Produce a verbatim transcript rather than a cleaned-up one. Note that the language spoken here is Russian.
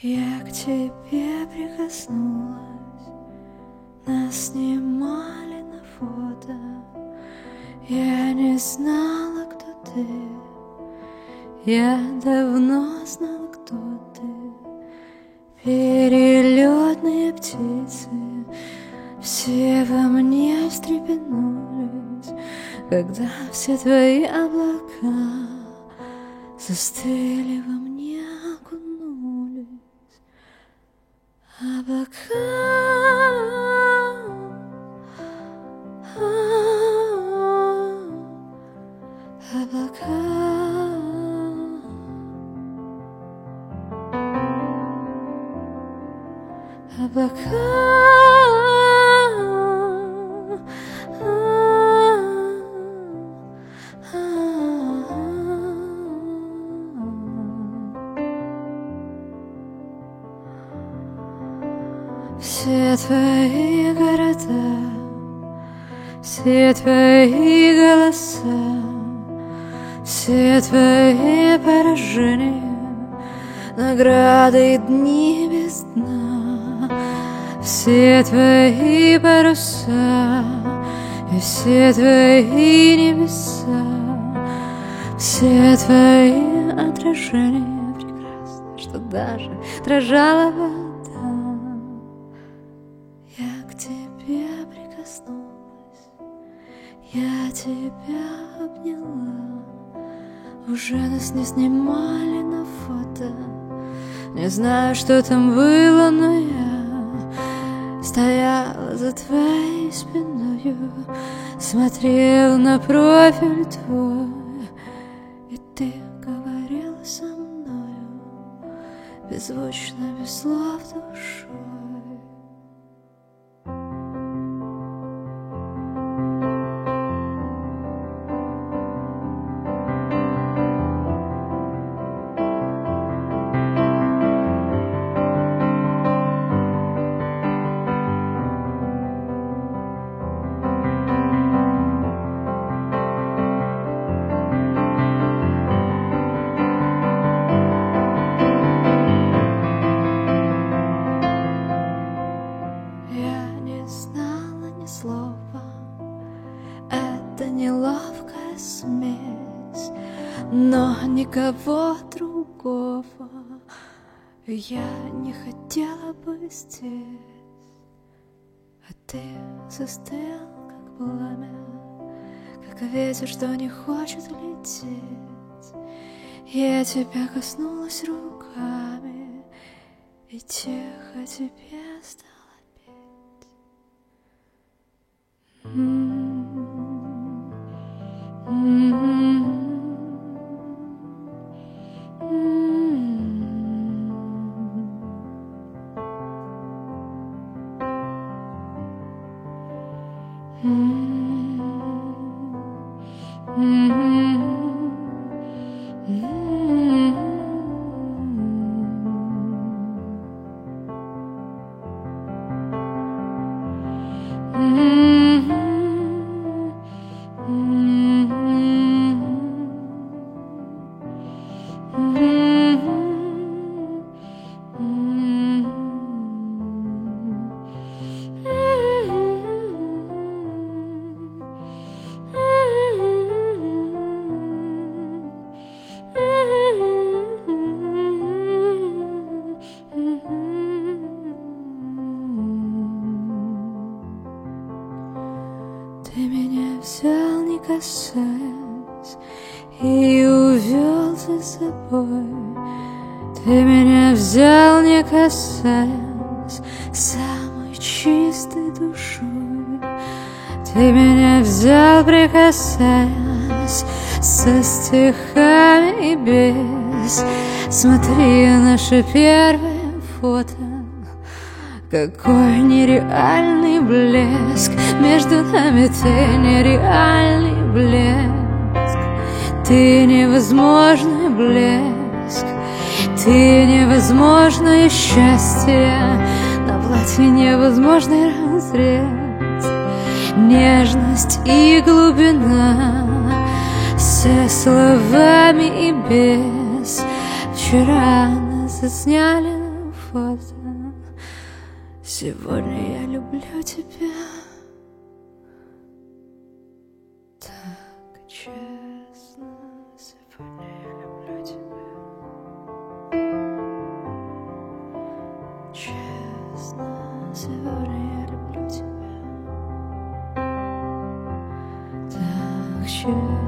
Я к тебе прикоснулась, нас снимали на фото. Я не знала, кто ты, я давно знала, кто ты. Перелетные птицы все во мне встрепенулись, когда все твои облака застыли во мне, окунулись. Облака, облака, облака, все твои города, все твои голоса, все твои поражения, награды и дни без дна, все твои паруса и все твои небеса, все твои отражения прекрасны, что даже дрожала вода. Я к тебе прикоснулась, я тебя обняла. Уже нас не снимали на фото, не знаю, что там было, но я стояла за твоей спиною, смотрела на профиль твой, и ты говорила со мною беззвучно, без слов, душой. Это неловкая смесь, но никого другого я не хотела бы здесь. А ты застыл, как пламя, как ветер, что не хочет лететь. Я тебя коснулась руками и тихо тебе стала петь. Ты меня взял, не касаясь, и увел за собой. Ты меня взял, не касаясь, самой чистой душой. Ты меня взял, прикасаясь, со стихами и без. Смотри, наше первое фото, какой нереальный блеск. Между нами ты нереальный блеск. Ты невозможный блеск. Ты невозможное счастье. На платье невозможный разрез. Нежность и глубина, со словами и без. Вчера нас засняли на фото. Сегодня я люблю тебя так честно. Сегодня я люблю тебя честно. Сегодня я люблю тебя так честно.